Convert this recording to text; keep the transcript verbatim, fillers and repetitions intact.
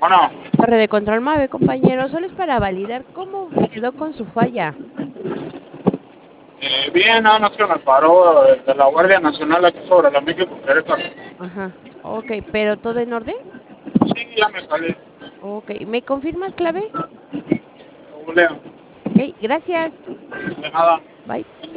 Bueno, Torre de control Mave, compañero, solo es para validar cómo quedó con su falla. eh, bien, nada más que me paró eh, de la Guardia Nacional aquí sobre la México Querétaro. Ajá, okey, ¿pero todo en orden? Sí, ya me salí. Okey, ¿me confirmas clave? Googleo. Okey, gracias. De nada. Bye.